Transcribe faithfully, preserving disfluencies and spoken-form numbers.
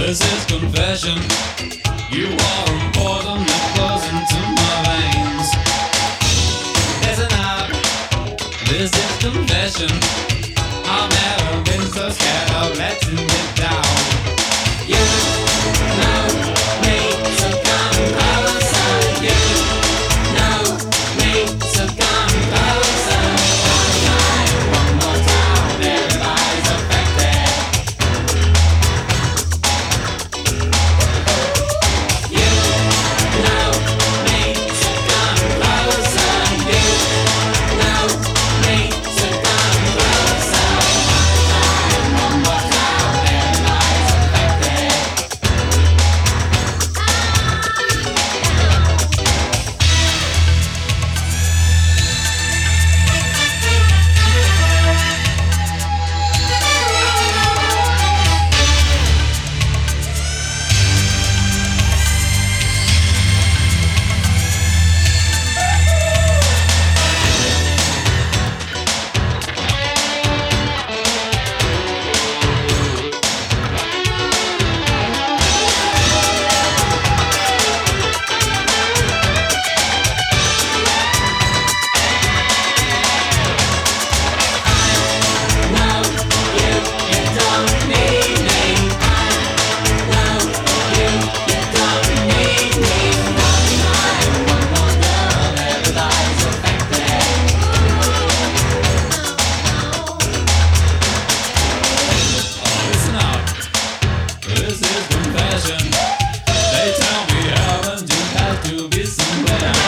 This is confession. You are important that flows into my veins. Listen up. This is confession. I've never been so scared of letting it down. You know me, so come closer. You know me, so come closer. One more time, everybody's affected. You know me, so come closer. You know me, so come closer. One more time, everybody's affected. Listen up. This is confession. They tell me heaven just has to be somewhere.